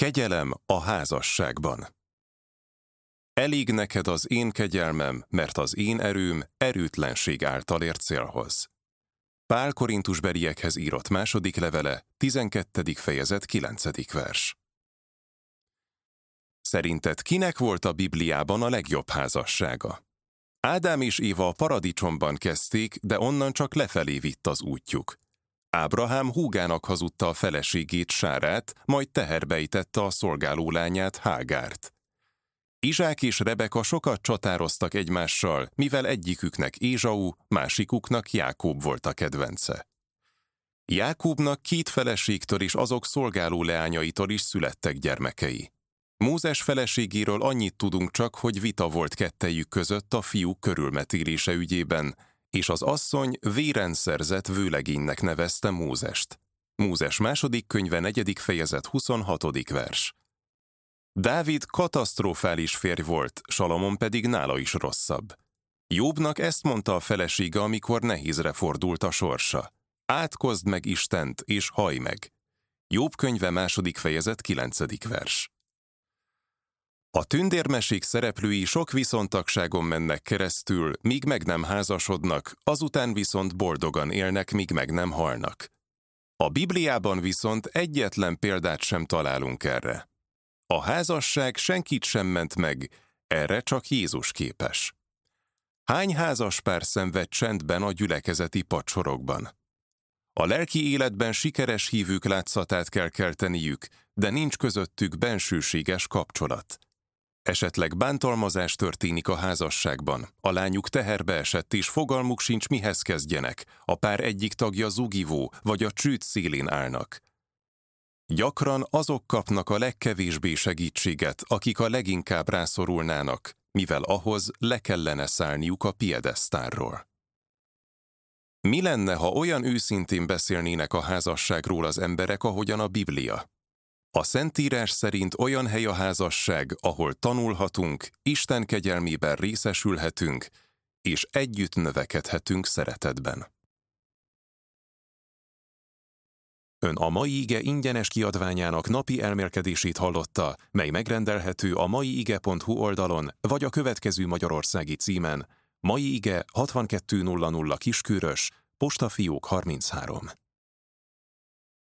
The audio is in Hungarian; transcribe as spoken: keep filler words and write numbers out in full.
Kegyelem a házasságban. Elég neked az én kegyelmem, mert az én erőm erőtlenség által ért célhoz. Pál Korintusbeliekhez írott második levele, tizenkettedik fejezet, kilencedik vers. Szerinted kinek volt a Bibliában a legjobb házassága? Ádám és Éva a paradicsomban kezdték, de onnan csak lefelé vitt az útjuk. Ábrahám húgának hazudta a feleségét, Sárát, majd teherbejtette a szolgáló lányát, Hágárt. Izsák és Rebeka sokat csatároztak egymással, mivel egyiküknek Ézsau, másikuknak Jákob volt a kedvence. Jákobnak két feleségtől és azok szolgáló leányaitól is születtek gyermekei. Mózes feleségéről annyit tudunk csak, hogy vita volt kettejük között a fiúk körülmetélése ügyében, és az asszony véren szerzett vőlegénynek nevezte Mózest. Mózes második könyve, negyedik fejezet, huszonhatodik vers. Dávid katasztrofális férj volt, Salamon pedig nála is rosszabb. Jobbnak ezt mondta a felesége, amikor nehézre fordult a sorsa. Átkozd meg Istent, és hajj meg. Jobb könyve második fejezet, kilencedik vers. A tündérmesék szereplői sok viszontagságon mennek keresztül, míg meg nem házasodnak, azután viszont boldogan élnek, míg meg nem halnak. A Bibliában viszont egyetlen példát sem találunk erre. A házasság senkit sem ment meg, erre csak Jézus képes. Hány házaspár szenved csendben a gyülekezeti padsorokban? A lelki életben sikeres hívők látszatát kell kelteniük, de nincs közöttük bensőséges kapcsolat. Esetleg bántalmazás történik a házasságban, a lányuk teherbe esett és fogalmuk sincs, mihez kezdjenek, a pár egyik tagja zugivó vagy a csőd szélén állnak. Gyakran azok kapnak a legkevésbé segítséget, akik a leginkább rászorulnának, mivel ahhoz le kellene szállniuk a piedesztálról. Mi lenne, ha olyan őszintén beszélnének a házasságról az emberek, ahogyan a Biblia? A Szentírás szerint olyan hely a házasság, ahol tanulhatunk, Isten kegyelmében részesülhetünk, és együtt növekedhetünk szeretetben. Ön a Mai Ige ingyenes kiadványának napi elmélkedését hallotta, mely megrendelhető a maiige pont hu oldalon, vagy a következő magyarországi címen: Mai Ige hatvankettő nulla nulla Kiskörös, postafiók harminchárom.